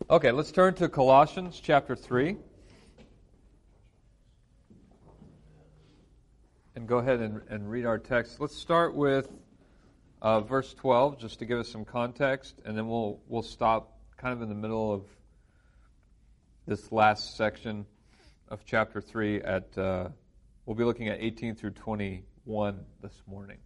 Okay, let's turn to Colossians chapter 3. And go ahead and read our text. Let's start with verse 12, just to give us some context, and then we'll stop kind of in the middle of this last section of chapter 3 at, we'll be looking at 18 through 21 this morning.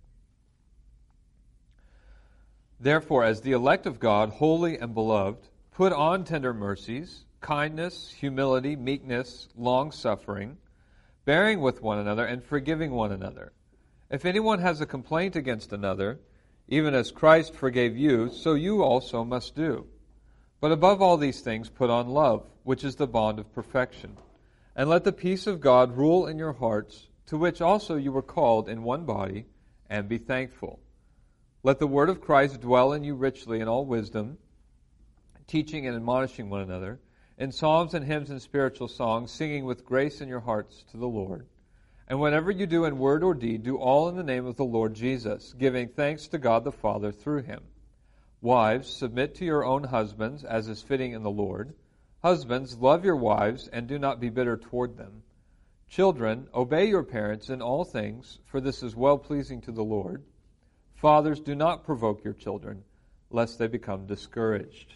Therefore, as the elect of God, holy and beloved, put on tender mercies, kindness, humility, meekness, long-suffering, bearing with one another and forgiving one another. If anyone has a complaint against another, even as Christ forgave you, so you also must do. But above all these things put on love, which is the bond of perfection. And let the peace of God rule in your hearts, to which also you were called in one body, and be thankful. Let the word of Christ dwell in you richly in all wisdom, teaching and admonishing one another, in psalms and hymns and spiritual songs, singing with grace in your hearts to the Lord. And whatever you do in word or deed, do all in the name of the Lord Jesus, giving thanks to God the Father through him. Wives, submit to your own husbands, as is fitting in the Lord. Husbands, love your wives, and do not be bitter toward them. Children, obey your parents in all things, for this is well-pleasing to the Lord. Fathers, do not provoke your children, lest they become discouraged.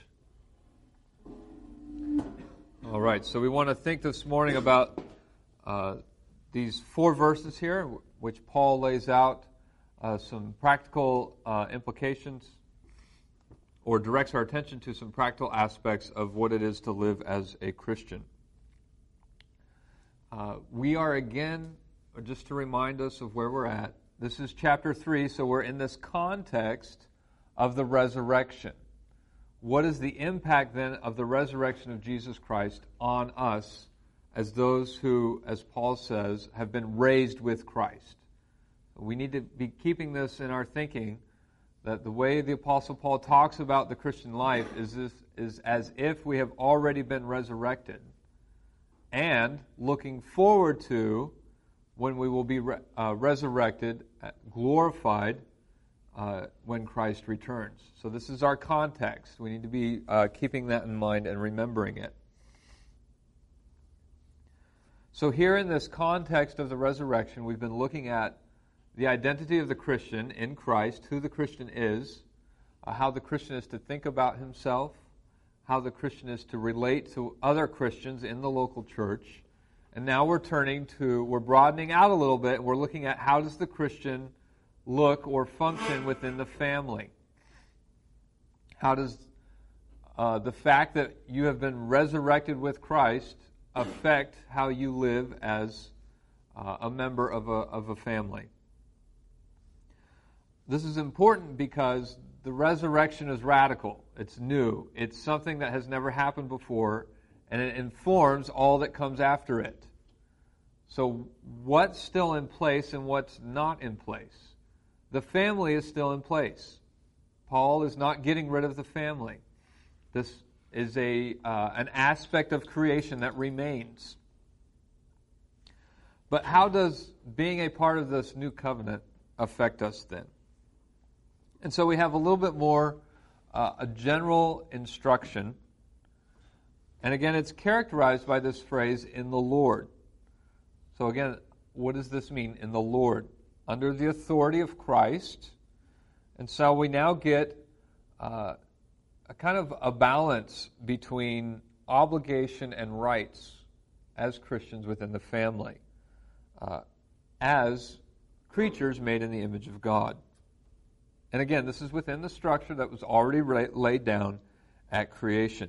All right, so we want to think this morning about these 4 verses here, which Paul lays out some practical implications, or directs our attention to some practical aspects of what it is to live as a Christian. We are again, just to remind us of where we're at, this is chapter 3, so we're in this context of the resurrection. What is the impact then of the resurrection of Jesus Christ on us as those who, as Paul says, have been raised with Christ? We need to be keeping this in our thinking, that the way the Apostle Paul talks about the Christian life is as if we have already been resurrected, and looking forward to when we will be resurrected, glorified, when Christ returns. So this is our context. We need to be keeping that in mind and remembering it. So here in this context of the resurrection, we've been looking at the identity of the Christian in Christ, who the Christian is, how the Christian is to think about himself, how the Christian is to relate to other Christians in the local church. And now we're broadening out a little bit, and we're looking at how does the Christian look or function within the family. How does the fact that you have been resurrected with Christ affect how you live as a member of a family? This is important because the resurrection is radical. It's new. It's something that has never happened before, and it informs all that comes after it. So what's still in place and what's not in place? The family is still in place. Paul is not getting rid of the family. This is an aspect of creation that remains. But how does being a part of this new covenant affect us then? And so we have a little bit more a general instruction. And again, it's characterized by this phrase, in the Lord. So again, what does this mean, in the Lord? Under the authority of Christ. And so we now get a kind of a balance between obligation and rights as Christians within the family, as creatures made in the image of God. And again, this is within the structure that was already laid down at creation.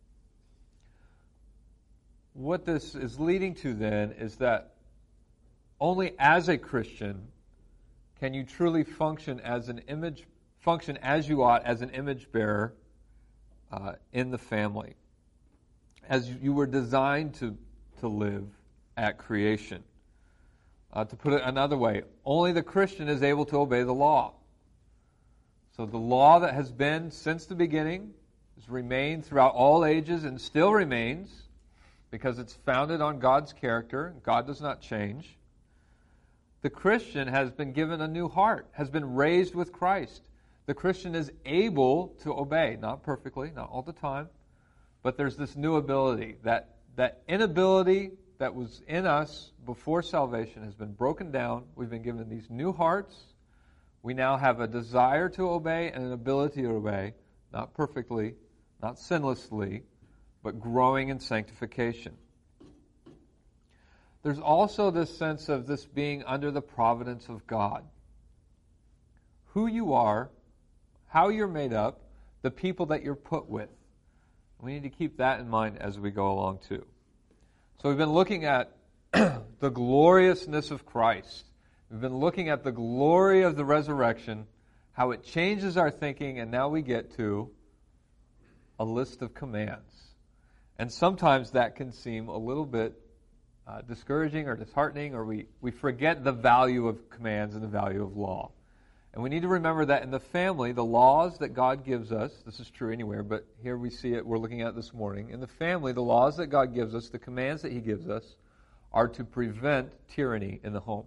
What this is leading to then is that only as a Christian can you truly function as you ought as an image bearer in the family, as you were designed to live at creation. To put it another way, only the Christian is able to obey the law. So the law that has been since the beginning has remained throughout all ages and still remains because it's founded on God's character. God does not change. The Christian has been given a new heart, has been raised with Christ. The Christian is able to obey, not perfectly, not all the time, but there's this new ability. That inability that was in us before salvation has been broken down. We've been given these new hearts. We now have a desire to obey and an ability to obey, not perfectly, not sinlessly, but growing in sanctification. There's also this sense of this being under the providence of God. Who you are, how you're made up, the people that you're put with. We need to keep that in mind as we go along too. So we've been looking at the gloriousness of Christ. We've been looking at the glory of the resurrection, how it changes our thinking, and now we get to a list of commands. And sometimes that can seem a little bit discouraging or disheartening, or we forget the value of commands and the value of law. And we need to remember that in the family, the laws that God gives us, this is true anywhere, but here we see it, we're looking at it this morning. In the family, the laws that God gives us, the commands that He gives us, are to prevent tyranny in the home.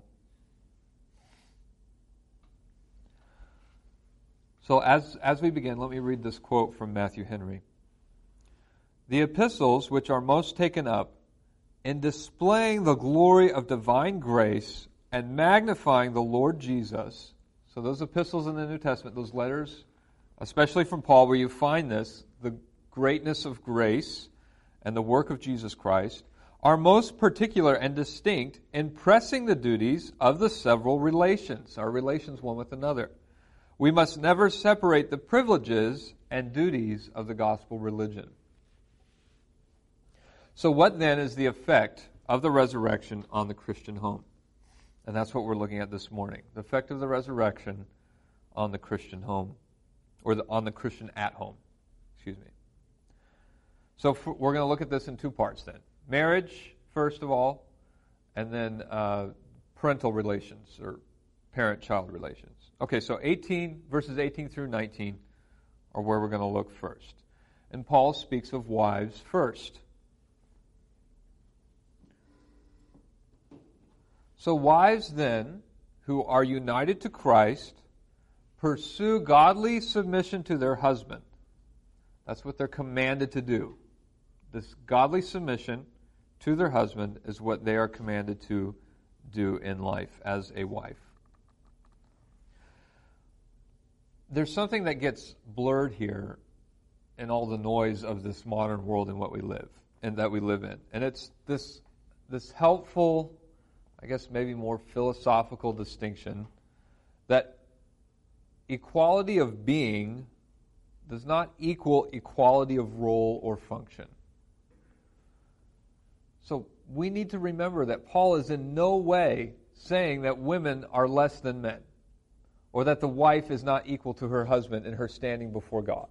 So as we begin, let me read this quote from Matthew Henry. The epistles which are most taken up in displaying the glory of divine grace and magnifying the Lord Jesus. So those epistles in the New Testament, those letters, especially from Paul, where you find this, the greatness of grace and the work of Jesus Christ, are most particular and distinct in pressing the duties of the several relations, our relations one with another. We must never separate the privileges and duties of the gospel religion. So what then is the effect of the resurrection on the Christian home? And that's what we're looking at this morning. The effect of the resurrection on the Christian home, or on the Christian at home. Excuse me. So we're going to look at this in two parts then. Marriage, first of all, and then parental relations, or parent-child relations. Okay, so verses 18 through 19 are where we're going to look first. And Paul speaks of wives first. So wives then, who are united to Christ, pursue godly submission to their husband. That's what they're commanded to do. This godly submission to their husband is what they are commanded to do in life as a wife. There's something that gets blurred here in all the noise of this modern world in what we live and that we live in. And it's this helpful, I guess maybe more philosophical distinction that equality of being does not equal equality of role or function. So we need to remember that Paul is in no way saying that women are less than men, or that the wife is not equal to her husband in her standing before God.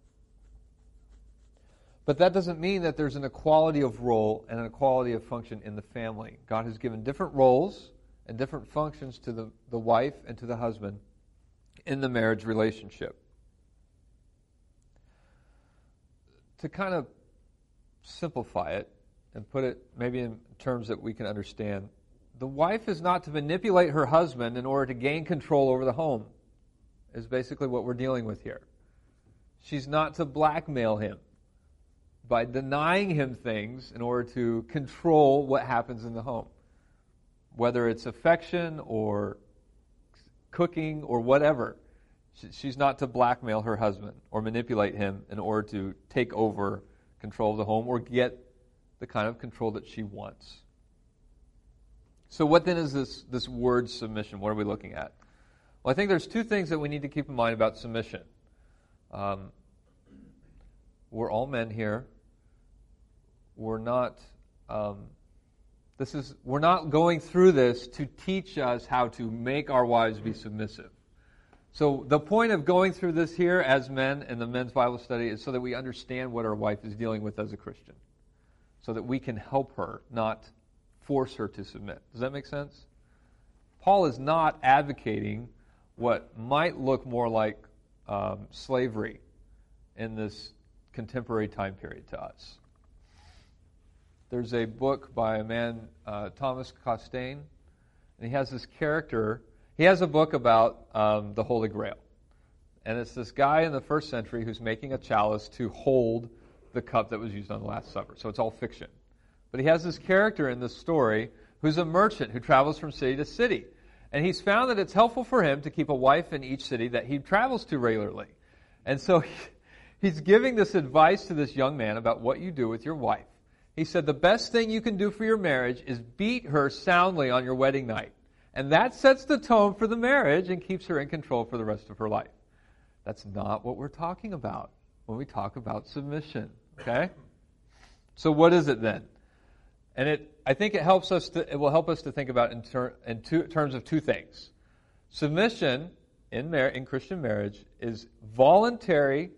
But that doesn't mean that there's an equality of role and an equality of function in the family. God has given different roles and different functions to the wife and to the husband in the marriage relationship. To kind of simplify it and put it maybe in terms that we can understand, the wife is not to manipulate her husband in order to gain control over the home, is basically what we're dealing with here. She's not to blackmail him by denying him things in order to control what happens in the home. Whether it's affection or cooking or whatever, she's not to blackmail her husband or manipulate him in order to take over control of the home or get the kind of control that she wants. So what then is this word submission? What are we looking at? Well, I think there's two things that we need to keep in mind about submission. We're all men here. We're not going through this to teach us how to make our wives be submissive. So the point of going through this here as men in the men's Bible study is so that we understand what our wife is dealing with as a Christian, so that we can help her, not force her to submit. Does that make sense? Paul is not advocating what might look more like slavery in this contemporary time period to us. There's a book by a man, Thomas Costain, and he has this character. He has a book about the Holy Grail. And it's this guy in the first century who's making a chalice to hold the cup that was used on the Last Supper. So it's all fiction. But he has this character in this story who's a merchant who travels from city to city. And he's found that it's helpful for him to keep a wife in each city that he travels to regularly. And so he's giving this advice to this young man about what you do with your wife. He said, the best thing you can do for your marriage is beat her soundly on your wedding night. And that sets the tone for the marriage and keeps her in control for the rest of her life. That's not what we're talking about when we talk about submission. Okay? So what is it then? And I think it will help us to think about in terms of two things. Submission in Christian marriage is voluntary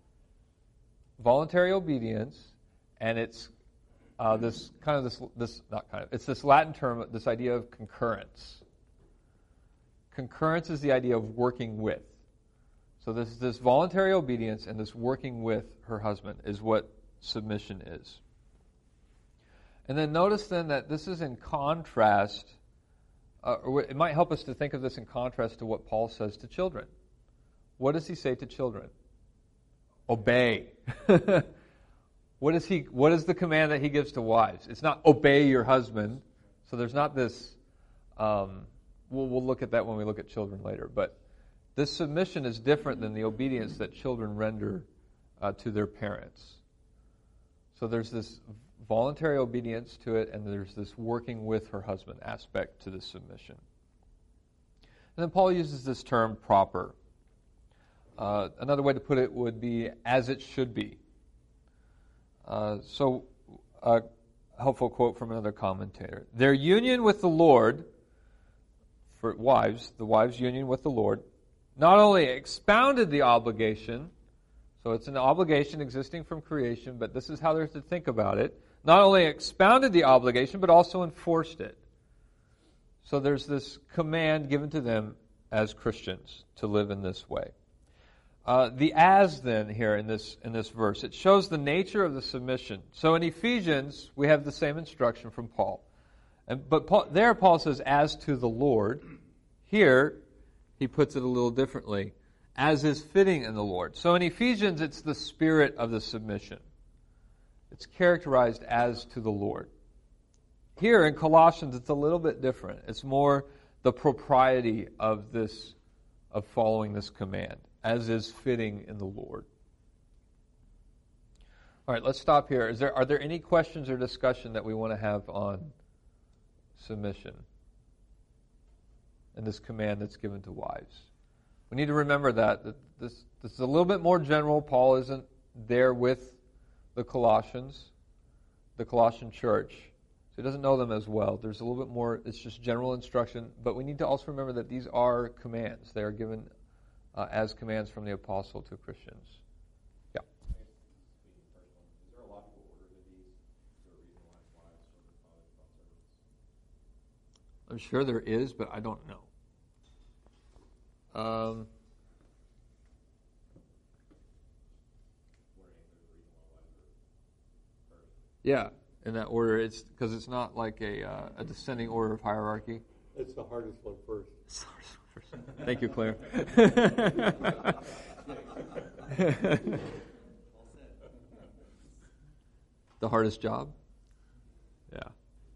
obedience, and it's this Latin term, this idea of concurrence. Concurrence is the idea of working with. So this voluntary obedience and this working with her husband is what submission is. And then notice then that this is in contrast, or it might help us to think of this in contrast to what Paul says to children. What does he say to children? Obey. What is the command that he gives to wives? It's not obey your husband. So there's not this, we'll look at that when we look at children later. But this submission is different than the obedience that children render to their parents. So there's this voluntary obedience to it, and there's this working with her husband aspect to the submission. And then Paul uses this term proper. Another way to put it would be as it should be. So a helpful quote from another commentator. Their union with the Lord, for wives, the wives' union with the Lord, not only expounded the obligation, so it's an obligation existing from creation, but this is how they're to think about it, not only expounded the obligation, but also enforced it. So there's this command given to them as Christians to live in this way. The as then here in this verse, it shows the nature of the submission. So in Ephesians, we have the same instruction from Paul. But Paul says, as to the Lord. Here, he puts it a little differently, as is fitting in the Lord. So in Ephesians, it's the spirit of the submission. It's characterized as to the Lord. Here in Colossians, it's a little bit different. It's more the propriety of following this command, as is fitting in the Lord. All right, let's stop here. Are there any questions or discussion that we want to have on submission and this command that's given to wives? We need to remember that this is a little bit more general. Paul isn't there with the Colossian church. So he doesn't know them as well. There's a little bit more, it's just general instruction. But we need to also remember that these are commands. They are given as commands from the apostle to Christians. Yeah. Is there a logical order to these? Is there a reason why it's wives, fathers, servants? I'm sure there is, but I don't know. Yeah, in that order. It's because it's not like a descending order of hierarchy. It's the hardest one first. It's the hardest one first. Thank you, Claire. The hardest job? Yeah.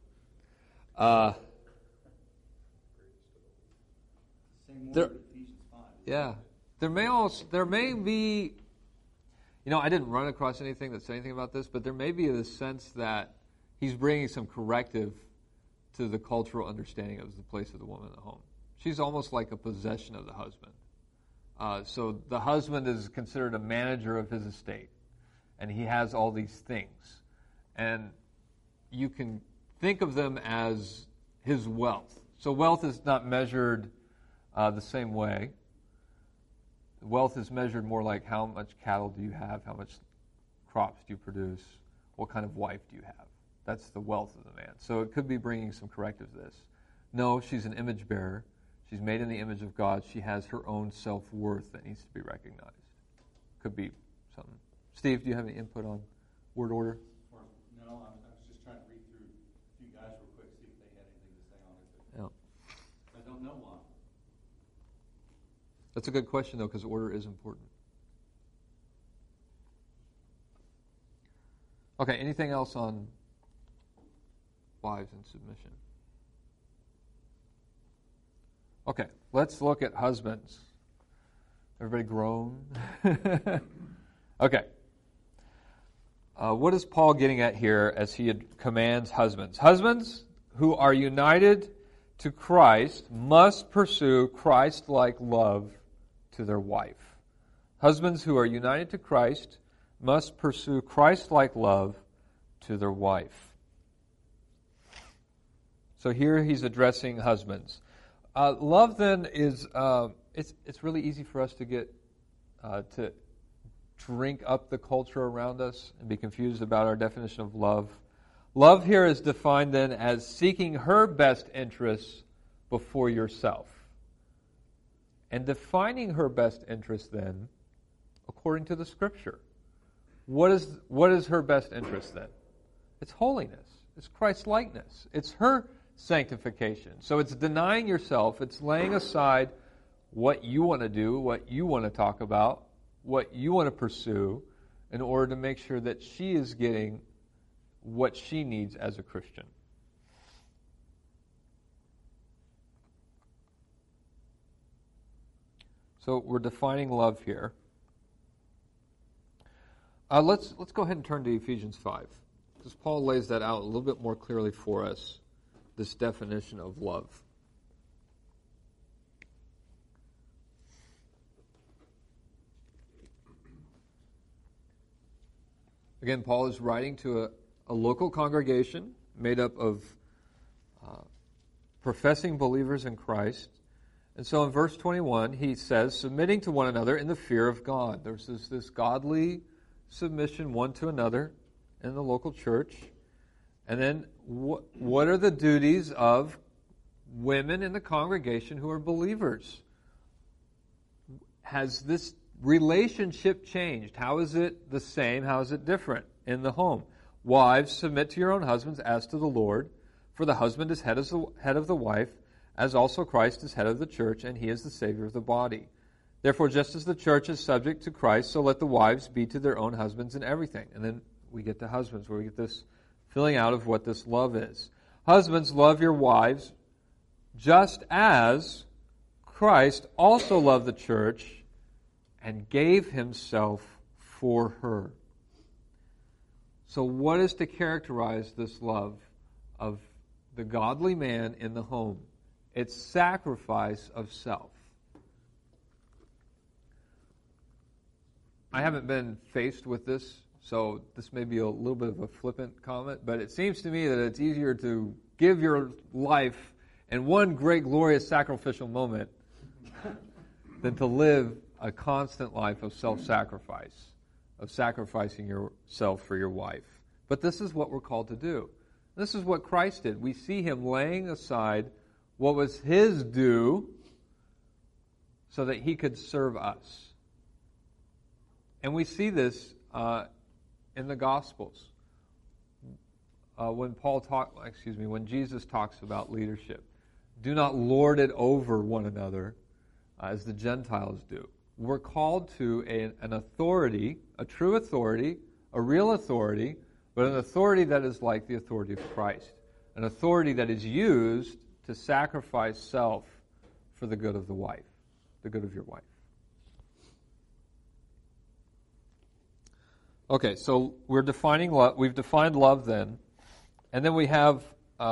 There, yeah. There may be, I didn't run across anything that said anything about this, but there may be the sense that he's bringing some corrective to the cultural understanding of the place of the woman in the home. She's almost like a possession of the husband. So the husband is considered a manager of his estate, and he has all these things. And you can think of them as his wealth. So wealth is not measured the same way. Wealth is measured more like how much cattle do you have, how much crops do you produce, what kind of wife do you have. That's the wealth of the man. So it could be bringing some corrective to this. No, she's an image bearer. She's made in the image of God. She has her own self-worth that needs to be recognized. Could be something. Steve, do you have any input on word order? No, I was just trying to read through a few guys real quick, see if they had anything to say on it. Yeah. I don't know why. That's a good question, though, because order is important. Okay, anything else on wives and submission? Okay, let's look at husbands. Everybody groan? Okay. What is Paul getting at here as he commands husbands? Husbands who are united to Christ must pursue Christ-like love to their wife. Husbands who are united to Christ must pursue Christ-like love to their wife. So here he's addressing husbands. Love then is, it's really easy for us to get, to drink up the culture around us and be confused about our definition of love. Love here is defined then as seeking her best interests before yourself. And defining her best interest then, according to the Scripture. What is her best interest then? It's holiness. It's Christ-likeness. It's her sanctification. So it's denying yourself. It's laying aside what you want to do, what you want to talk about, what you want to pursue in order to make sure that she is getting what she needs as a Christian. So we're defining love here. Let's go ahead and turn to Ephesians 5, because Paul lays that out a little bit more clearly for us, this definition of love. Again, Paul is writing to a local congregation made up of professing believers in Christ. And so in verse 21, he says, submitting to one another in the fear of God. There's this godly submission one to another in the local church. And then what are the duties of women in the congregation who are believers? Has this relationship changed? How is it the same? How is it different in the home? Wives, submit to your own husbands as to the Lord, for the husband is head of the wife, as also Christ is head of the church, and he is the Savior of the body. Therefore, just as the church is subject to Christ, so let the wives be to their own husbands in everything. And then we get to husbands, where we get this filling out of what this love is. Husbands, love your wives, just as Christ also loved the church and gave himself for her. So what is to characterize this love of the godly man in the home? It's sacrifice of self. I haven't been faced with this, so this may be a little bit of a flippant comment, but it seems to me that it's easier to give your life in one great, glorious, sacrificial moment than to live a constant life of self-sacrifice, of sacrificing yourself for your wife. But this is what we're called to do. This is what Christ did. We see him laying aside what was his due so that he could serve us. And we see this in the Gospels. When Jesus talks about leadership, do not lord it over one another as the Gentiles do. We're called to an authority, a true authority, a real authority, but an authority that is like the authority of Christ. An authority that is used to sacrifice self for the good of the wife, the good of your wife. Okay, so we're defining love. We've defined love then. And then we have,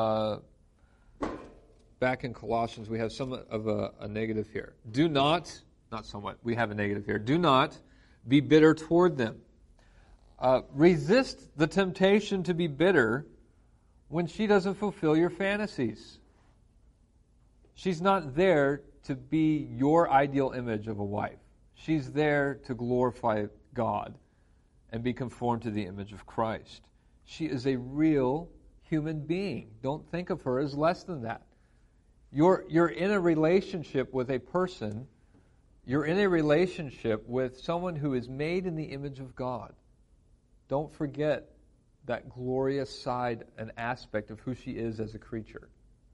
back in Colossians, we have somewhat of a negative here. Do not somewhat, we have a negative here. Do not be bitter toward them. Resist the temptation to be bitter when she doesn't fulfill your fantasies. She's not there to be your ideal image of a wife. She's there to glorify God and be conformed to the image of Christ. She is a real human being. Don't think of her as less than that. You're in a relationship with a person. You're in a relationship with someone who is made in the image of God. Don't forget that glorious side and aspect of who she is as a creature.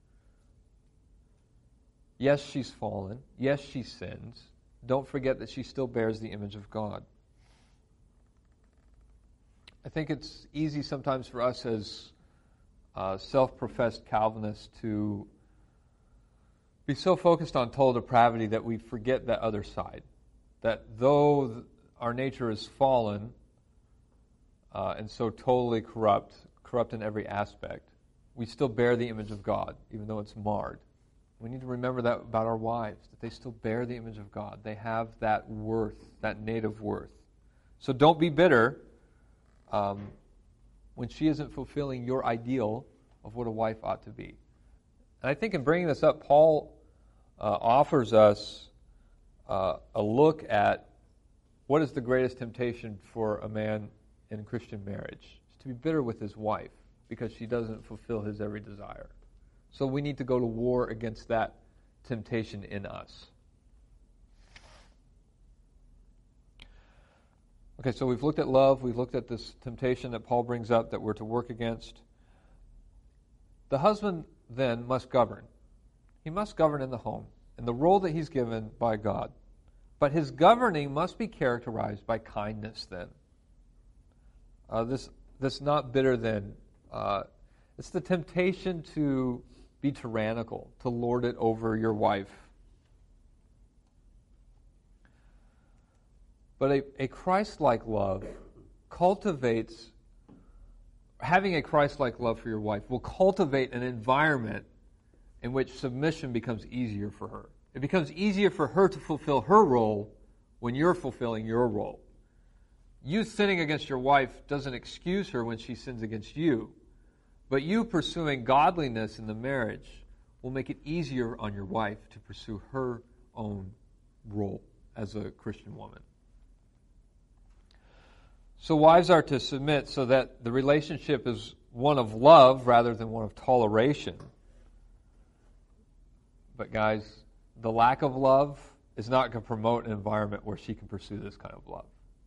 Yes, she's fallen. Yes, she sins. Don't forget that she still bears the image of God. I think it's easy sometimes for us as self-professed Calvinists to be so focused on total depravity that we forget that other side. That though our nature is fallen and so totally corrupt in every aspect, we still bear the image of God, even though it's marred. We need to remember that about our wives, that they still bear the image of God. They have that worth, that native worth. So don't be bitter when she isn't fulfilling your ideal of what a wife ought to be. And I think in bringing this up, Paul offers us a look at what is the greatest temptation for a man in Christian marriage. It's to be bitter with his wife because she doesn't fulfill his every desire. So we need to go to war against that temptation in us. Okay, so we've looked at love. We've looked at this temptation that Paul brings up that we're to work against. The husband then must govern. He must govern in the home, in the role that he's given by God. But his governing must be characterized by kindness then. This not bitter then. It's the temptation to be tyrannical, to lord it over your wife. But a Christ-like love cultivates, having a Christ-like love for your wife will cultivate an environment in which submission becomes easier for her. It becomes easier for her to fulfill her role when you're fulfilling your role. You sinning against your wife doesn't excuse her when she sins against you, but you pursuing godliness in the marriage will make it easier on your wife to pursue her own role as a Christian woman. So wives are to submit so that the relationship is one of love rather than one of toleration. But guys, the lack of love is not going to promote an environment where she can pursue this kind of love.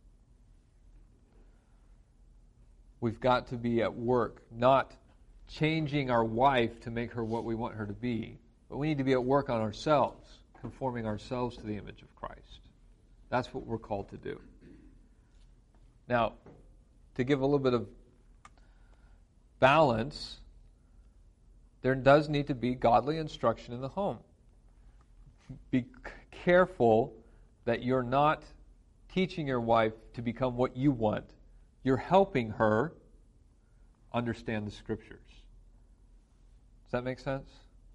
We've got to be at work, not changing our wife to make her what we want her to be, but we need to be at work on ourselves, conforming ourselves to the image of Christ. That's what we're called to do. Now, to give a little bit of balance, there does need to be godly instruction in the home. Be careful that you're not teaching your wife to become what you want. You're helping her understand the Scriptures. Does that make sense?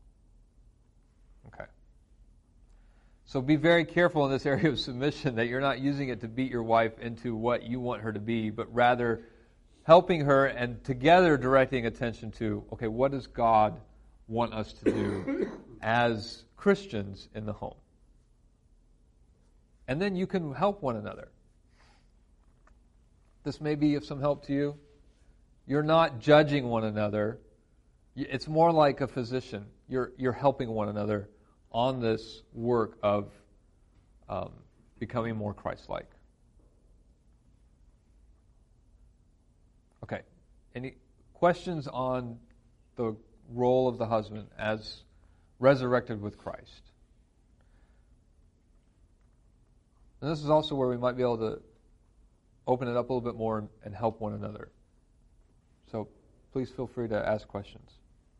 Okay. So be very careful in this area of submission that you're not using it to beat your wife into what you want her to be, but rather helping her and together directing attention to, okay, what does God want us to do as Christians in the home? And then you can help one another. This may be of some help to you. You're not judging one another. It's more like a physician. You're helping one another on this work of becoming more Christ-like. Okay. Any questions on the role of the husband as resurrected with Christ? And this is also where we might be able to open it up a little bit more and help one another. So please feel free to ask questions.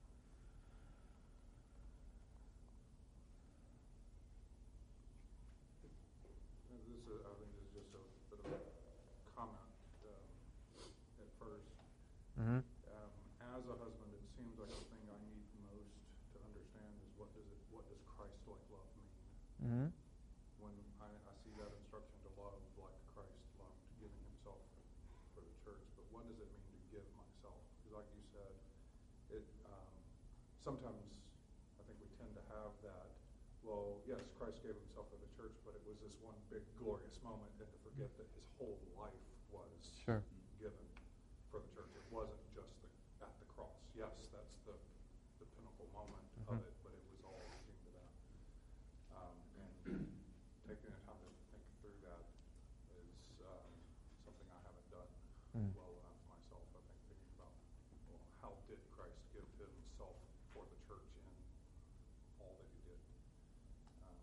Mm-hmm. As a husband, it seems like the thing I need most to understand is what does Christ-like love mean? Mm-hmm. When I see that instruction to love like Christ loved, giving himself for the church, but what does it mean to give myself? Because like you said, it sometimes I think we tend to have that, well, yes, Christ gave himself for the church, but it was this one big glorious moment, and to forget that his whole life was Sure. given for the church. It wasn't just at the cross. Yes, that's the pinnacle moment of it, but it was all that came to that. And taking the time to think through that is something I haven't done well enough myself. I think thinking about, well, how did Christ give himself for the church in all that he did? And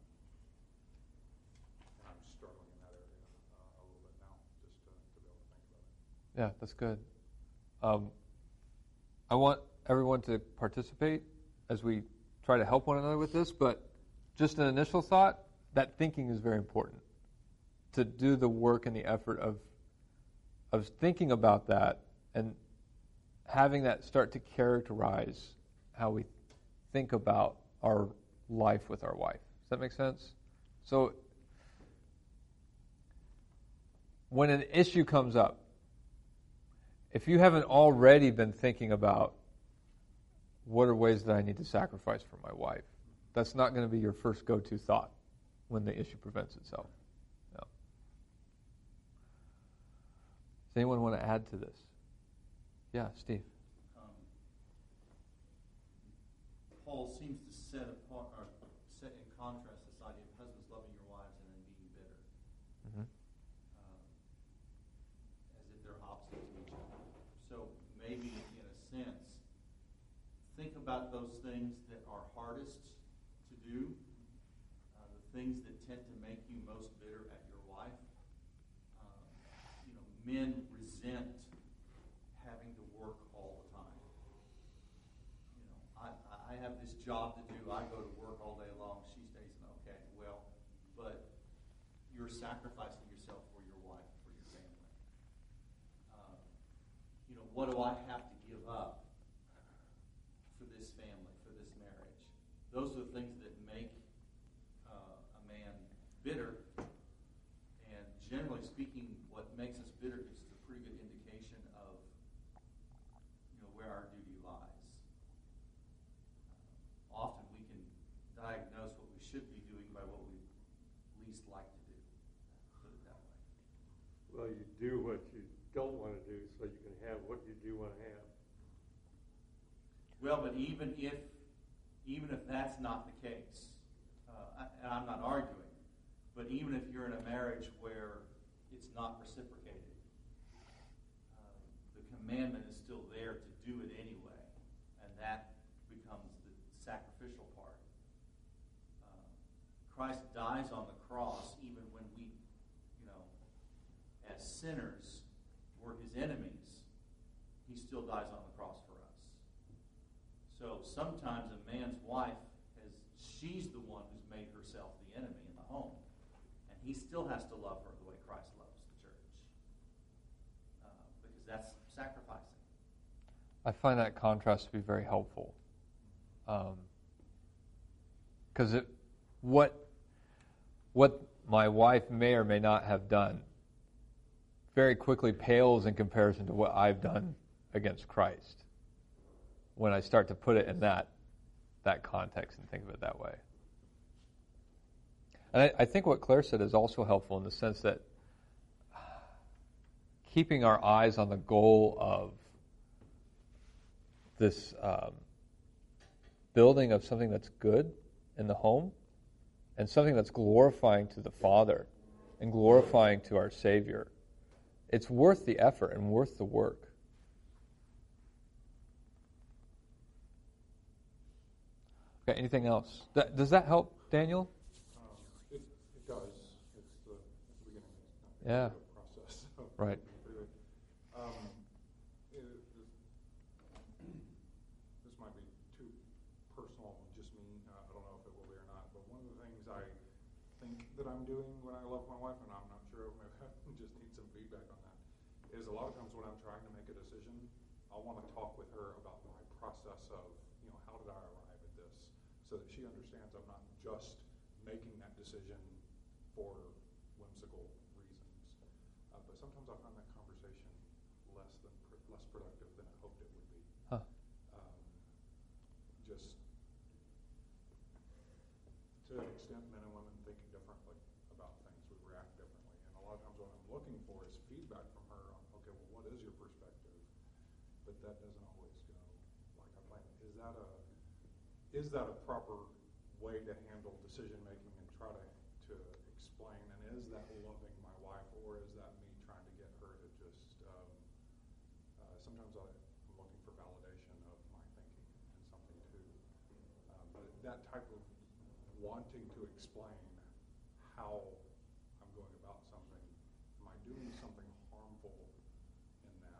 I'm struggling in that area a little bit now, just to be able to think about it. Yeah, that's good. I want everyone to participate as we try to help one another with this, but just an initial thought, that thinking is very important. To do the work and the effort of thinking about that and having that start to characterize how we think about our life with our wife. Does that make sense? So when an issue comes up, if you haven't already been thinking about what are ways that I need to sacrifice for my wife, that's not going to be your first go-to thought when the issue presents itself. No. Does anyone want to add to this? Yeah, Steve. Paul seems to set in contrast this idea of husbands loving your wives and then being bitter, as if they're opposite to each other. So maybe, in a sense, think about those things that are hardest to do, the things that tend to make you most bitter at your wife. Men resent having to work all the time. I have this job to do. I go to work all day long. She stays in. Okay, well, but you're sacrificing yourself for your wife, for your family. What do I have to give up for this family, for this marriage? Those are the things that make a man bitter. And generally speaking, what makes us bitter is a pretty good indication of where our duty lies. Often we can diagnose what we should be doing by what we least like to do. Put it that way. Well, you do what you don't want to do so you can have what you do want to have. Well, but even if that's not the case, and I'm not arguing, but even if you're in a marriage where it's not reciprocated, the commandment is still there to do it anyway, and that becomes the sacrificial part. Christ dies on the cross even when we, as sinners, were his enemies. He still dies on the cross for us. So sometimes a man's wife, she's the one who's made herself the enemy in the home. And he still has to love her the way Christ loves the church. Because that's sacrificing. I find that contrast to be very helpful. Because what my wife may or may not have done very quickly pales in comparison to what I've done against Christ when I start to put it in that context and think of it that way. And I think what Claire said is also helpful in the sense that keeping our eyes on the goal of this building of something that's good in the home and something that's glorifying to the Father and glorifying to our Savior. It's worth the effort and worth the work. Okay, anything else? Does that help, Daniel? It does. It's the beginning of Yeah. the process. So Right. This might be too personal, just me. I don't know if it will be or not. But one of the things I think that I'm doing when I love my wife, and I'm not sure, maybe I just need some feedback on that, is a lot of times when I'm trying to make a decision, I want to talk with her about my process of, how did I arrive at this, so that she understands I'm not just making that decision for whimsical reasons. But sometimes I find that conversation less productive than I hoped it would be. Huh. Just to an extent, men and women think differently about things. We react differently. And a lot of times what I'm looking for is feedback from her on, okay, well, what is your perspective? But that doesn't always go like I planned. Is that a proper way to handle decision making and try to explain? And is that loving my wife, or is that me trying to get her to just? Sometimes I'm looking for validation of my thinking and something too. But that type of wanting to explain how I'm going about something, am I doing something harmful in that?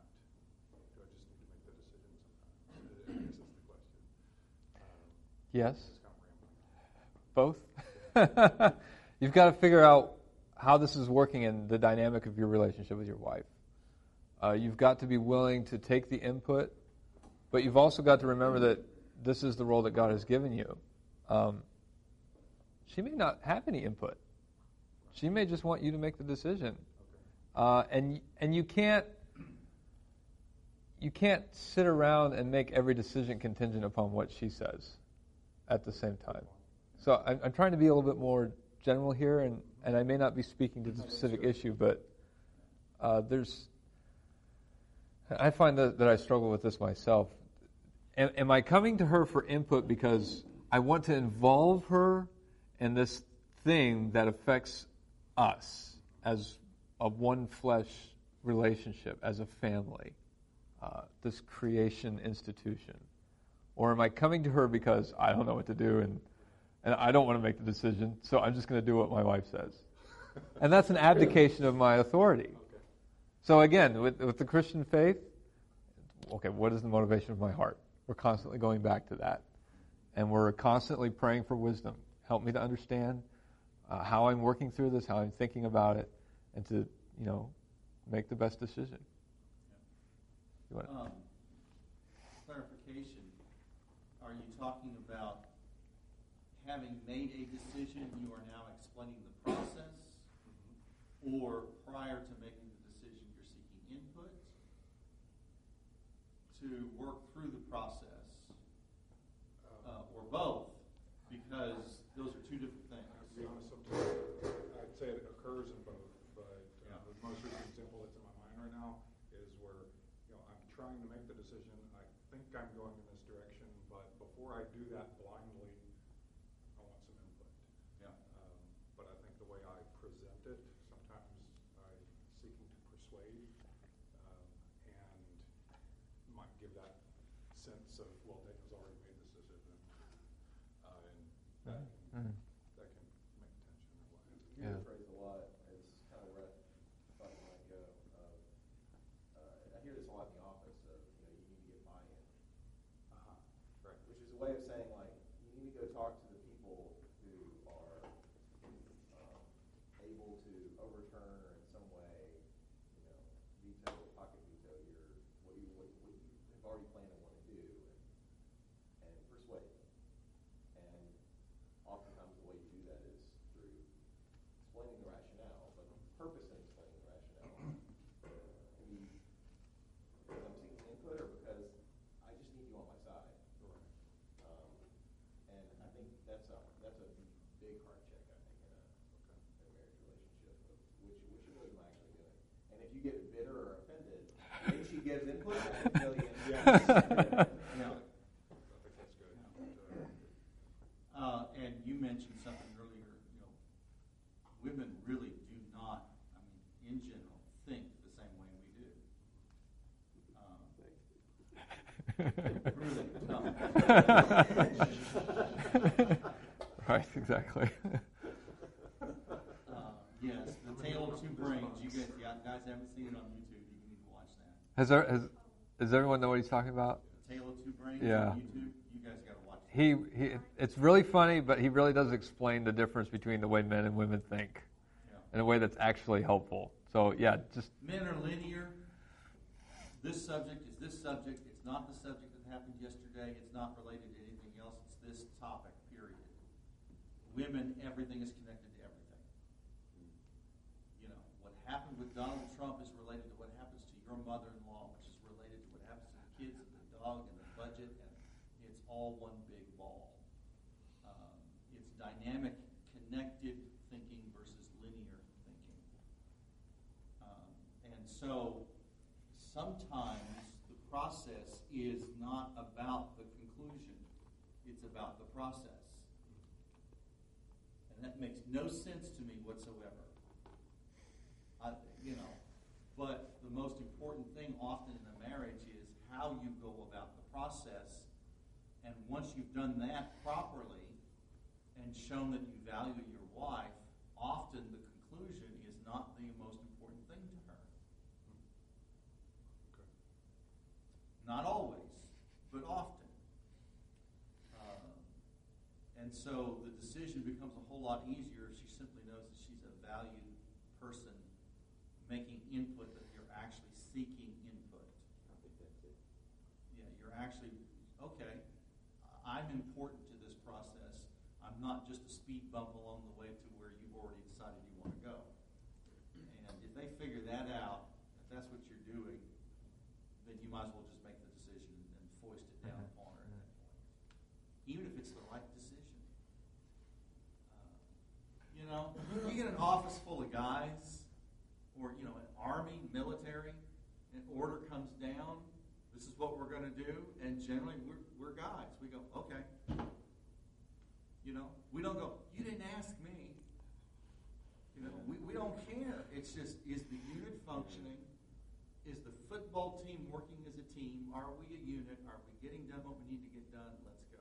Yes. It's kind of rambling. Both. You've got to figure out how this is working in the dynamic of your relationship with your wife. You've got to be willing to take the input, but you've also got to remember that this is the role that God has given you. She may not have any input. She may just want you to make the decision. And you can't sit around and make every decision contingent upon what she says at the same time. So I'm trying to be a little bit more general here, and I may not be speaking to the specific issue, but I find that I struggle with this myself. Am I coming to her for input because I want to involve her in this thing that affects us as a one flesh relationship, as a family, this creation institution? Or am I coming to her because I don't know what to do and I don't want to make the decision, so I'm just going to do what my wife says? And that's an abdication of my authority. So again, with the Christian faith, okay, what is the motivation of my heart? We're constantly going back to that. And we're constantly praying for wisdom. Help me to understand how I'm working through this, how I'm thinking about it, and to, make the best decision. You want to? Clarification. Are you talking about having made a decision, you are now explaining the process? Or prior to making the decision, you're seeking input to work through the process? Or both? Because those are two different things. To be honest, sometimes I'd say it occurs in both, but the most recent example that's in my mind right now is where I'm trying to make the decision. I think I'm going in this direction, but before I do that blindly, I want some input. Yeah. But I think the way I present it, sometimes I'm seeking to persuade, and might give that sense of, well, Daniel's already made this decision, and that can make tension or what. You hear the phrase a lot. It's kind of where I thought you might go. I hear this a lot in the office of, you need to get buy-in. Right. Which is a way of saying, like, you need to go talk to the people who are able to overturn or in some way, veto, pocket veto what you have already planned and want to do, and persuade them. And oftentimes the way you do that is through explaining the rationale, but the purpose in explaining the rationale can be because I'm seeking input or because I just need you on my side. And I think that's a big heart check, I think, in a marriage relationship of which of those am I actually doing? And if you get bitter or offended, when she gives input, I can tell you. I think that's good. And you mentioned something earlier, women really do not, in general, think the same way we do. Really don't. Right, exactly. Yes, The Tale of Two Brains. You guys haven't seen it on YouTube. You need to watch that. Does everyone know what he's talking about? The Tale of Two Brains Yeah. on YouTube. You guys got to watch that. It's really funny, but he really does explain the difference between the way men and women think in a way that's actually helpful. So, yeah, just... Men are linear. This subject is this subject. It's not the subject that happened yesterday. It's not related to anything else. It's this topic, period. Women, everything is connected to everything. What happened with Donald Trump is related to what happens to your mother-in-law, which is related to what happens to the kids and the dog and the budget, and it's all one big ball. It's dynamic, connected thinking versus linear thinking. And so sometimes the process is not about the conclusion. It's about the process. And that makes no sense to me whatsoever. But the most important thing often in a marriage is how you go about the process. And once you've done that properly and shown that you value your wife, often the conclusion is not the most important thing to her. Okay. Not always, but often. And so the decision becomes a whole lot easier if she simply knows that she's a valued person making input, that you're actually seeking input. I think that's it. Yeah, you're actually, okay, I'm important to this process. I'm not just a speed bump along the way to where you've already decided you want to go. And if they figure that out, if that's what you're doing, then you might as well just make the decision and foist it down upon her at that point. Even if it's the right decision. You get an office full of guys, or an army, military, and order comes down, this is what we're going to do, and generally we're guys. We go, okay. We don't go, you didn't ask me. We don't care. It's just, is the unit functioning? Is the football team working as a team? Are we a unit? Are we getting done what we need to get done? Let's go.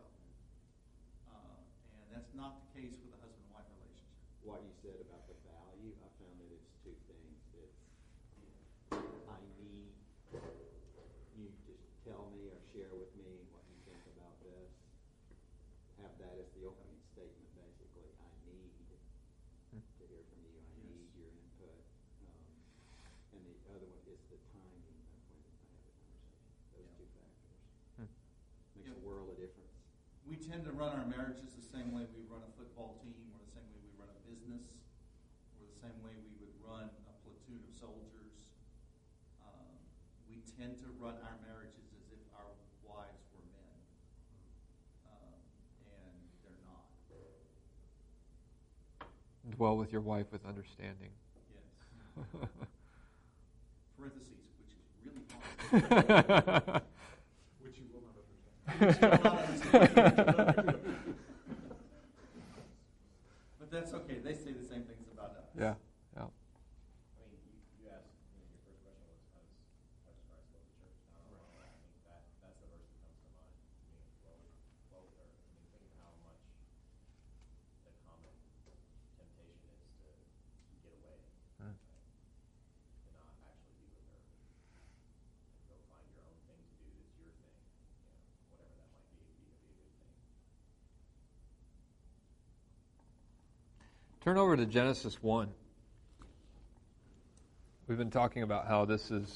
And that's not the case with a husband-wife relationship. What you said about the value, I found that it's two things. It's, I need you to tell me or share with me what you think about this. Have that as the opening statement, basically. I need to hear from you. I need your input. And the other one is the timing of when I have the conversation. Those two factors. Makes a world of difference. We tend to run our marriages the same way we run a football team, or the same way we run a business, or the same way we would run a platoon of soldiers. We tend to run our marriages as if our wives were men, and they're not. Dwell with your wife with understanding. Yes. Parentheses, which is really hard. Which you will not understand. But that's okay. They say the same things about us. Yeah. I mean, you asked, your first question was, how does Christ love the church? I think that's the verse that comes to mind. Well with her. I mean, think of how much the common temptation is to get away, right? To not actually be with her. And go find your own thing to do that's your thing. Whatever that might be, it could be a good thing. Turn over to Genesis 1. We've been talking about how this is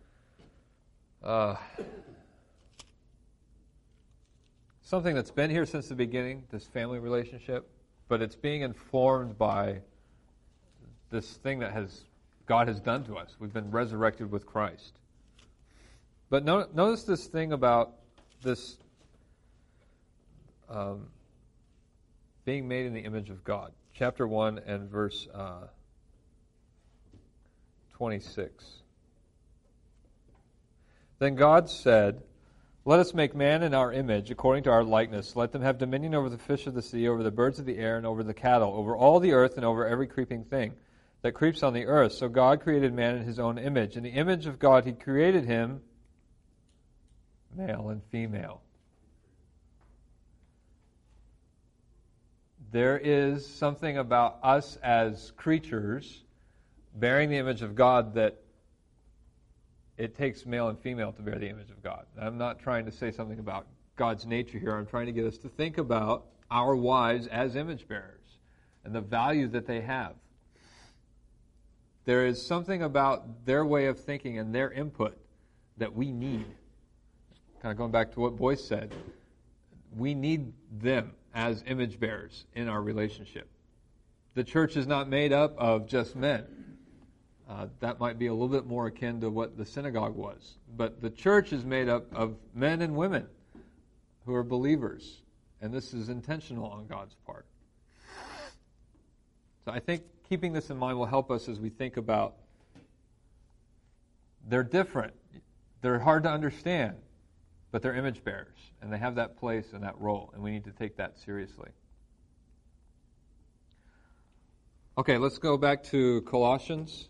something that's been here since the beginning, this family relationship, but it's being informed by this thing that God has done to us. We've been resurrected with Christ. But notice this thing about this being made in the image of God. Chapter 1 and verse 26. Then God said, "Let us make man in our image, according to our likeness. Let them have dominion over the fish of the sea, over the birds of the air, and over the cattle, over all the earth, and over every creeping thing that creeps on the earth." So God created man in his own image. In the image of God he created him, male and female. There is something about us as creatures bearing the image of God that it takes male and female to bear the image of God. I'm not trying to say something about God's nature here. I'm trying to get us to think about our wives as image bearers and the value that they have. There is something about their way of thinking and their input that we need. Kind of going back to what Boyce said, we need them as image bearers in our relationship. The church is not made up of just men. That might be a little bit more akin to what the synagogue was. But the church is made up of men and women who are believers. And this is intentional on God's part. So I think keeping this in mind will help us as we think about they're different. They're hard to understand, but they're image bearers. And they have that place and that role. And we need to take that seriously. Okay, let's go back to Colossians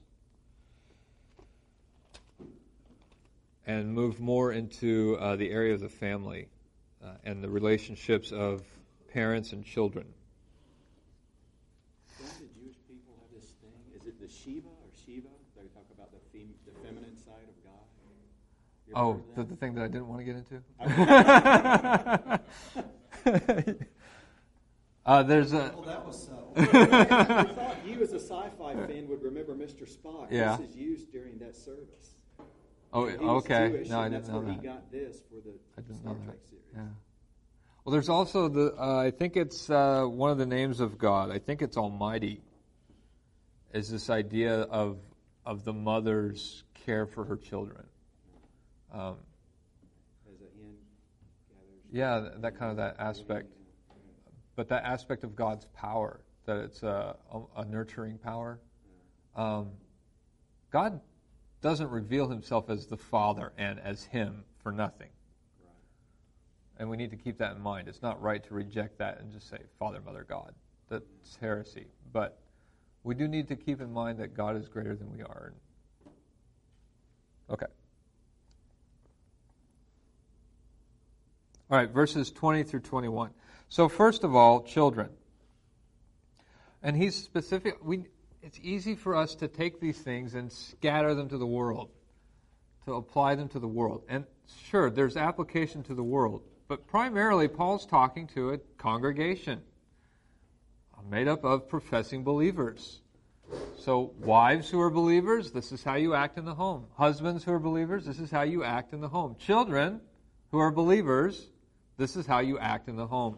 and move more into the area of the family and the relationships of parents and children. Don't the Jewish people have this thing? Is it the Shiva or Shiva? They talk about the feminine side of God. You ever Oh, heard of the thing that I didn't want to get into? There's a Oh, that was subtle. I thought you, as a sci-fi fan, would remember Mr. Spock. Yeah. This is used during that service. oh He was okay Jewish, no I and didn't that's know where that. he got this for the I didn't Star know that. Trek series. Yeah. Well, there's also I think it's one of the names of God. I think it's Almighty. Is this idea of the mother's care for her children? As a hen gathers. Yeah, that kind of that aspect. But that aspect of God's power, that it's a nurturing power. God doesn't reveal himself as the Father and as him for nothing. And we need to keep that in mind. It's not right to reject that and just say, Father, Mother, God. That's heresy. But we do need to keep in mind that God is greater than we are. Okay. All right, verses 20 through 21. So first of all, children. And he's specific. It's easy for us to take these things and scatter them to the world, to apply them to the world. And sure, there's application to the world. But primarily, Paul's talking to a congregation made up of professing believers. So wives who are believers, this is how you act in the home. Husbands who are believers, this is how you act in the home. Children who are believers, this is how you act in the home.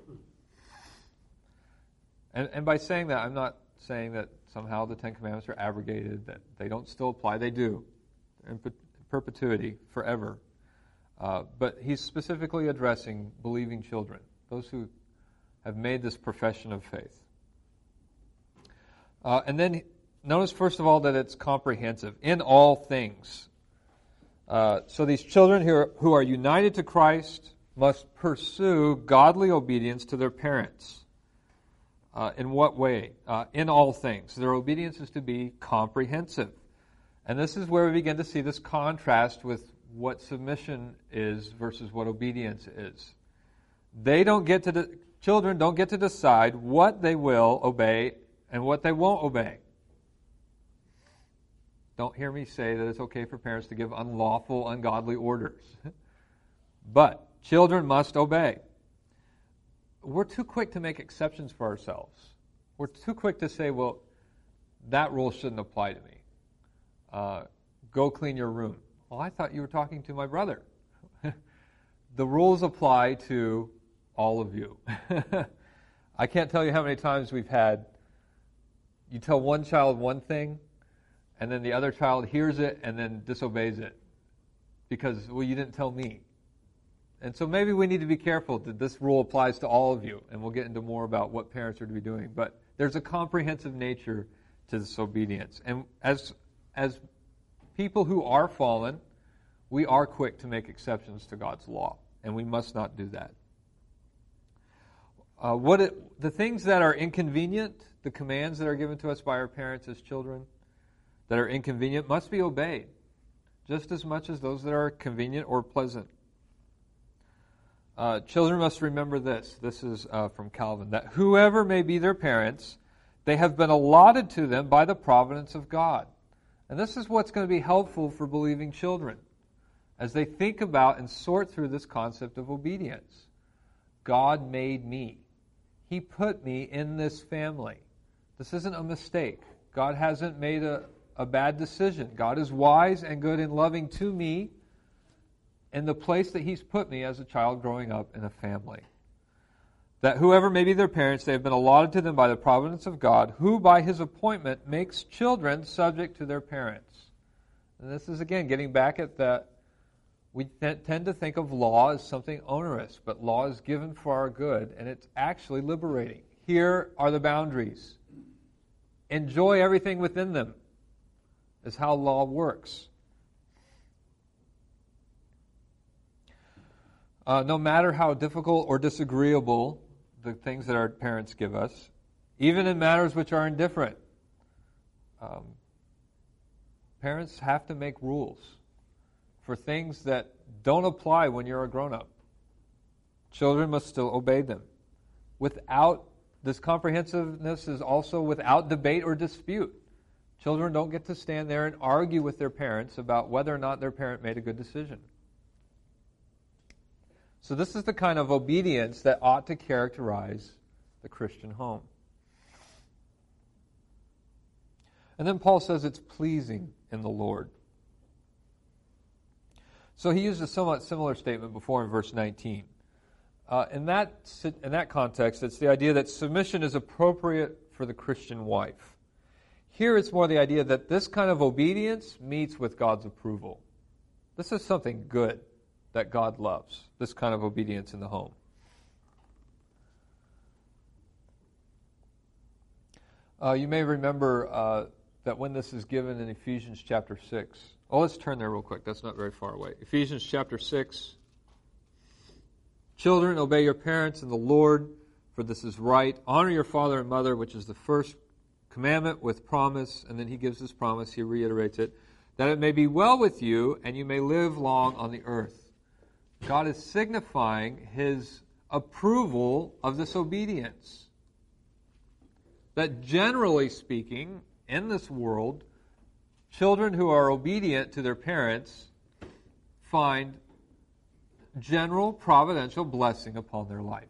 And by saying that, I'm not saying that somehow the Ten Commandments are abrogated, that they don't still apply. They do, in perpetuity, forever. But he's specifically addressing believing children, those who have made this profession of faith. And then notice, first of all, that it's comprehensive. In all things. So these children who are united to Christ must pursue godly obedience to their parents. In what way? In all things. Their obedience is to be comprehensive. And this is where we begin to see this contrast with what submission is versus what obedience is. Children don't get to decide what they will obey and what they won't obey. Don't hear me say that it's okay for parents to give unlawful, ungodly orders. But children must obey. We're too quick to make exceptions for ourselves. We're too quick to say, well, that rule shouldn't apply to me. Go clean your room. Well, I thought you were talking to my brother. The rules apply to all of you. I can't tell you how many times we've had, you tell one child one thing, and then the other child hears it and then disobeys it. Because, well, you didn't tell me. And so maybe we need to be careful that this rule applies to all of you, and we'll get into more about what parents are to be doing. But there's a comprehensive nature to this obedience. And as people who are fallen, we are quick to make exceptions to God's law, and we must not do that. The things that are inconvenient, the commands that are given to us by our parents as children that are inconvenient must be obeyed, just as much as those that are convenient or pleasant. Children must remember this. This is from Calvin, that whoever may be their parents, they have been allotted to them by the providence of God. And this is what's going to be helpful for believing children as they think about and sort through this concept of obedience. God made me. He put me in this family. This isn't a mistake. God hasn't made a bad decision. God is wise and good and loving to me in the place that He's put me as a child growing up in a family. That whoever may be their parents, they have been allotted to them by the providence of God, who by His appointment makes children subject to their parents. And this is, again, getting back at that. We tend to think of law as something onerous, but law is given for our good, and it's actually liberating. Here are the boundaries. Enjoy everything within them, is how law works. No matter how difficult or disagreeable the things that our parents give us, even in matters which are indifferent, parents have to make rules for things that don't apply when you're a grown-up. Children must still obey them. This comprehensiveness is also without debate or dispute. Children don't get to stand there and argue with their parents about whether or not their parent made a good decision. So this is the kind of obedience that ought to characterize the Christian home. And then Paul says it's pleasing in the Lord. So he used a somewhat similar statement before in verse 19. In that context, it's the idea that submission is appropriate for the Christian wife. Here it's more the idea that this kind of obedience meets with God's approval. This is something good that God loves, this kind of obedience in the home. You may remember that when this is given in Ephesians chapter 6. Oh, let's turn there real quick. That's not very far away. Ephesians chapter 6. Children, obey your parents in the Lord, for this is right. Honor your father and mother, which is the first commandment with promise. And then he gives this promise, he reiterates it, that it may be well with you and you may live long on the earth. God is signifying his approval of this obedience. That generally speaking, in this world, children who are obedient to their parents find general providential blessing upon their life.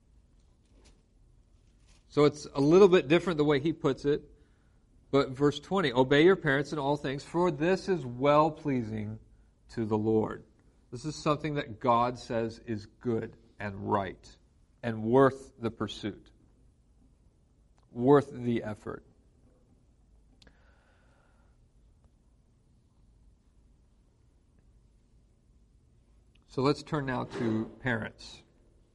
So it's a little bit different the way he puts it. But verse 20, obey your parents in all things, for this is well-pleasing to the Lord. This is something that God says is good and right and worth the pursuit, worth the effort. So let's turn now to parents.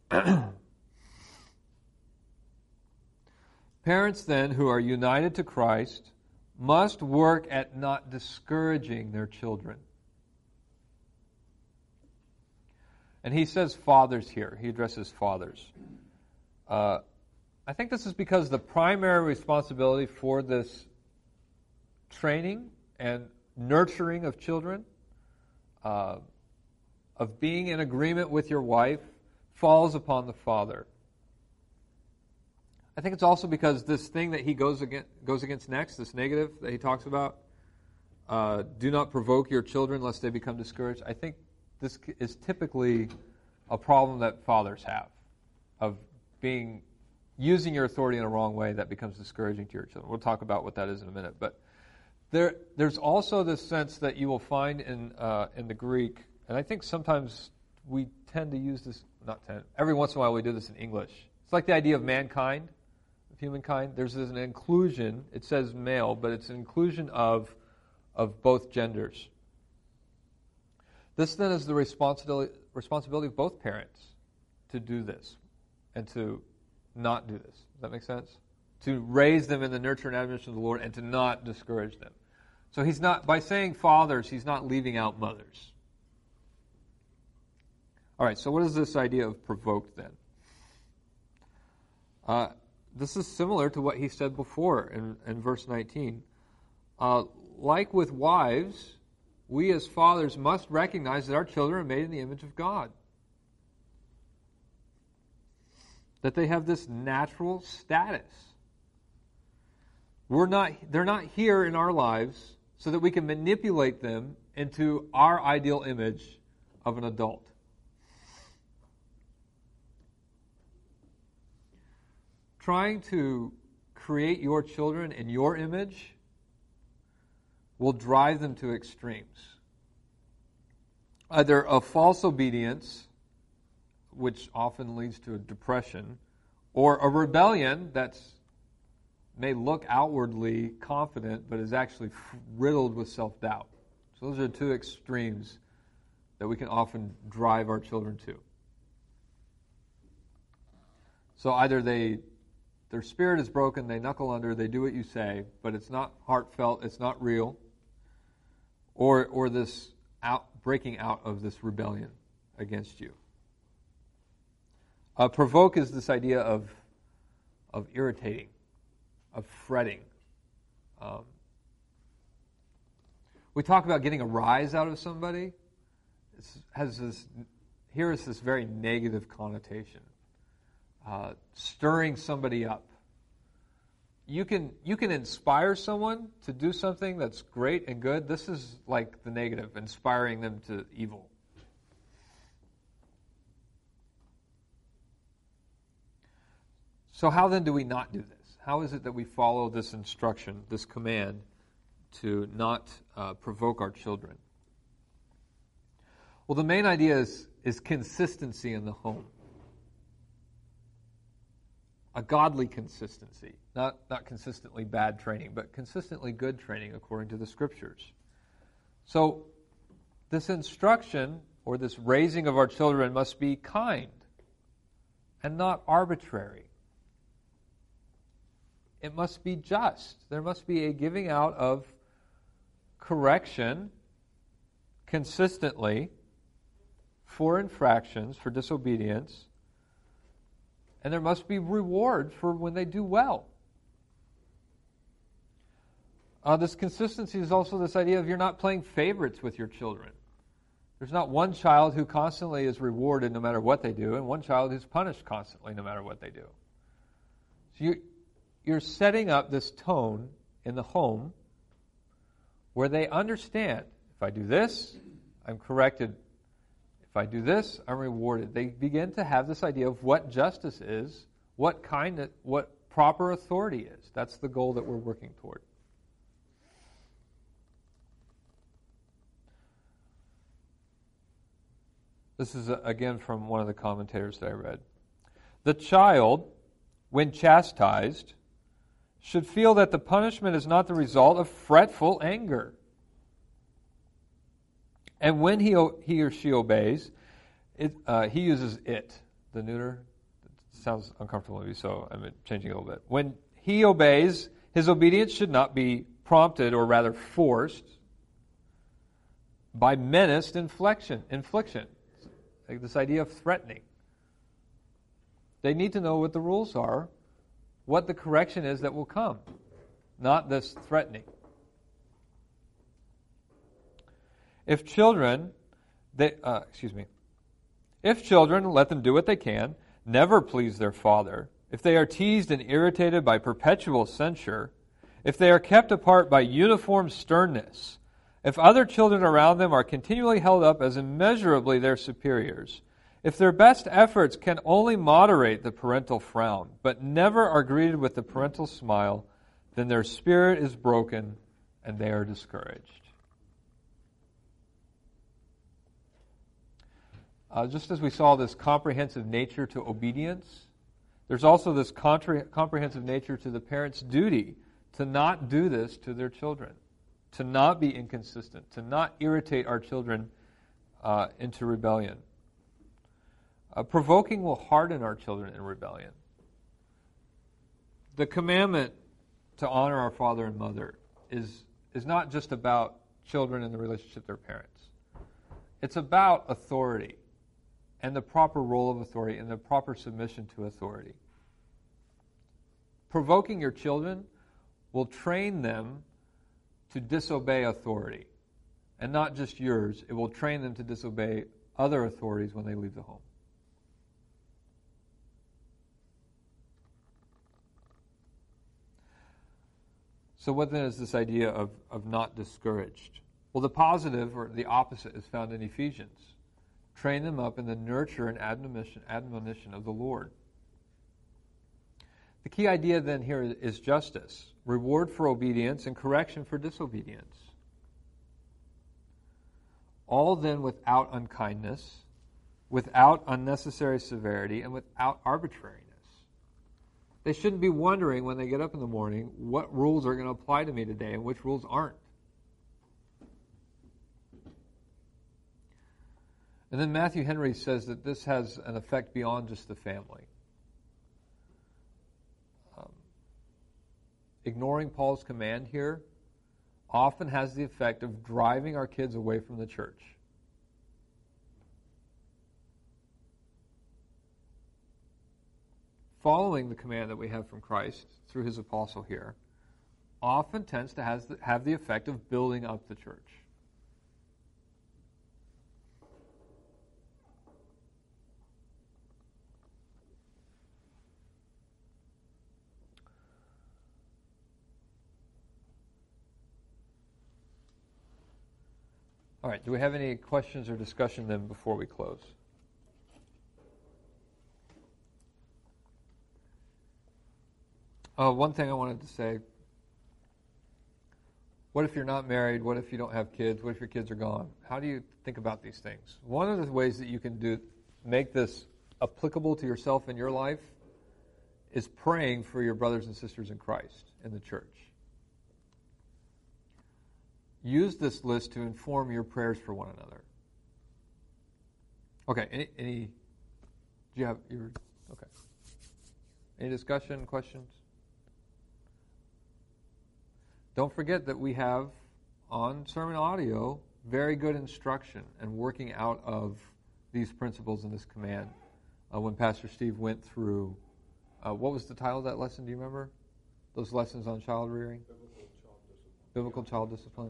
Parents, then, who are united to Christ, must work at not discouraging their children. And he says fathers here. He addresses fathers. I think this is because the primary responsibility for this training and nurturing of children, of being in agreement with your wife, falls upon the father. I think it's also because this thing that he goes against next, this negative that he talks about, do not provoke your children lest they become discouraged. I think this is typically a problem that fathers have, of using your authority in a wrong way that becomes discouraging to your children. We'll talk about what that is in a minute. But there's also this sense that you will find in the Greek, and I think sometimes we tend to use this, every once in a while we do this in English. It's like the idea of mankind, of humankind. There's an inclusion, it says male, but it's an inclusion of both genders. This then is the responsibility of both parents to do this and to not do this. Does that make sense? To raise them in the nurture and admonition of the Lord and to not discourage them. So he's not, by saying fathers, he's not leaving out mothers. All right, so what is this idea of provoked then? This is similar to what he said before in verse 19. Like with wives, we as fathers must recognize that our children are made in the image of God. That they have this natural status. They're not here in our lives so that we can manipulate them into our ideal image of an adult. Trying to create your children in your image will drive them to extremes. Either a false obedience, which often leads to a depression, or a rebellion that may look outwardly confident but is actually riddled with self-doubt. So those are two extremes that we can often drive our children to. So either their spirit is broken, they knuckle under, they do what you say, but it's not heartfelt, it's not real, or this breaking out of this rebellion against you. Provoke is this idea of irritating, of fretting. We talk about getting a rise out of somebody. Here is this very negative connotation. Stirring somebody up. You can inspire someone to do something that's great and good. This is like the negative, inspiring them to evil. So how then do we not do this? How is it that we follow this instruction, this command, to not provoke our children? Well, the main idea is consistency in the home. A godly consistency. Not consistently bad training, but consistently good training according to the Scriptures. So this instruction, or this raising of our children, must be kind and not arbitrary. It must be just. There must be a giving out of correction consistently for infractions, for disobedience, and there must be reward for when they do well. This consistency is also this idea of you're not playing favorites with your children. There's not one child who constantly is rewarded no matter what they do, and one child who's punished constantly no matter what they do. So you're setting up this tone in the home where they understand, if I do this, I'm corrected. If I do this, I'm rewarded. They begin to have this idea of what justice is, what proper authority is. That's the goal that we're working toward. This is, again, from one of the commentators that I read. The child, when chastised, should feel that the punishment is not the result of fretful anger. And when he or she obeys, he uses it, the neuter. It sounds uncomfortable to me, so I'm changing it a little bit. When he obeys, his obedience should not be prompted, or rather forced, by menaced infliction. Like this idea of threatening. They need to know what the rules are, what the correction is that will come, not this threatening. If children, let them do what they can, never please their father. If they are teased and irritated by perpetual censure, if they are kept apart by uniform sternness, if other children around them are continually held up as immeasurably their superiors, if their best efforts can only moderate the parental frown, but never are greeted with the parental smile, then their spirit is broken and they are discouraged. Just as we saw this comprehensive nature to obedience, there's also this comprehensive nature to the parent's duty to not do this to their children, to not be inconsistent, to not irritate our children into rebellion. Provoking will harden our children in rebellion. The commandment to honor our father and mother is not just about children and the relationship to their parents. It's about authority and the proper role of authority and the proper submission to authority. Provoking your children will train them to disobey authority. And not just yours, it will train them to disobey other authorities when they leave the home. So what then is this idea of not discouraged? Well, the positive, or the opposite, is found in Ephesians. Train them up in the nurture and admonition of the Lord. The key idea then here is justice, reward for obedience and correction for disobedience. All then without unkindness, without unnecessary severity, and without arbitrariness. They shouldn't be wondering when they get up in the morning what rules are going to apply to me today and which rules aren't. And then Matthew Henry says that this has an effect beyond just the family. Ignoring Paul's command here often has the effect of driving our kids away from the church. Following the command that we have from Christ through his apostle here often tends to have the effect of building up the church. All right, do we have any questions or discussion then before we close? One thing I wanted to say, what if you're not married? What if you don't have kids? What if your kids are gone? How do you think about these things? One of the ways that you can make this applicable to yourself in your life is praying for your brothers and sisters in Christ in the church. Use this list to inform your prayers for one another. Okay, any do you have your okay. Any discussion, questions? Don't forget that we have on sermon audio very good instruction and working out of these principles in this command. When Pastor Steve went through, what was the title of that lesson? Do you remember? Those lessons on child rearing? Biblical child discipline.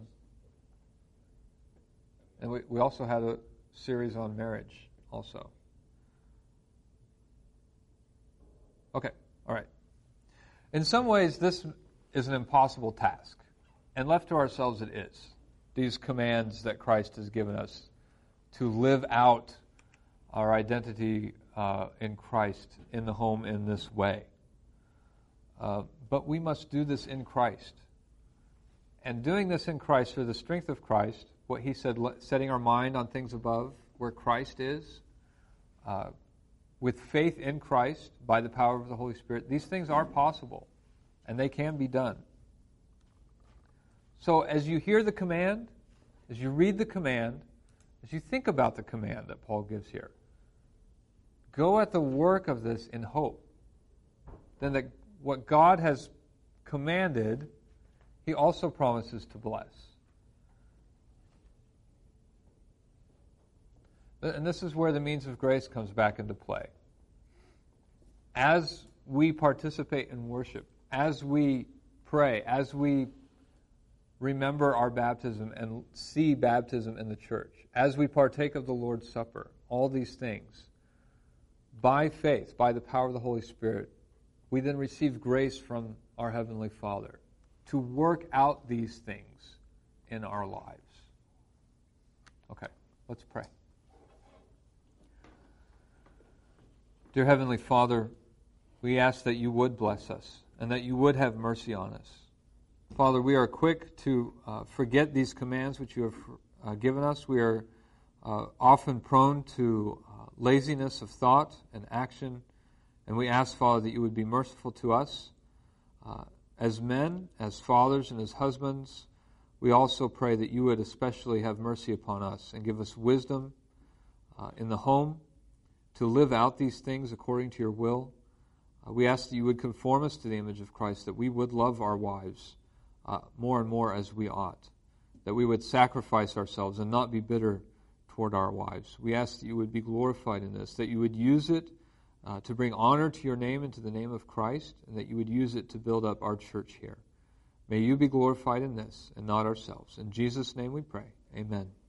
And we also had a series on marriage also. Okay, all right. In some ways, this is an impossible task. And left to ourselves, it is. These commands that Christ has given us to live out our identity in Christ in the home in this way. But we must do this in Christ. And doing this in Christ through the strength of Christ, what he said, setting our mind on things above where Christ is, with faith in Christ by the power of the Holy Spirit, these things are possible and they can be done. So as you hear the command, as you read the command, as you think about the command that Paul gives here, go at the work of this in hope. Then that what God has commanded, he also promises to bless. And this is where the means of grace comes back into play. As we participate in worship, as we pray, as we remember our baptism and see baptism in the church, as we partake of the Lord's Supper, all these things, by faith, by the power of the Holy Spirit, we then receive grace from our Heavenly Father to work out these things in our lives. Okay, let's pray. Dear Heavenly Father, we ask that you would bless us and that you would have mercy on us. Father, we are quick to forget these commands which you have given us. We are often prone to laziness of thought and action, and we ask, Father, that you would be merciful to us. As men, as fathers, and as husbands, we also pray that you would especially have mercy upon us and give us wisdom in the home to live out these things according to your will. We ask that you would conform us to the image of Christ, that we would love our wives more and more as we ought, that we would sacrifice ourselves and not be bitter toward our wives. We ask that you would be glorified in this, that you would use it to bring honor to your name and to the name of Christ, and that you would use it to build up our church here. May you be glorified in this and not ourselves. In Jesus' name we pray. Amen.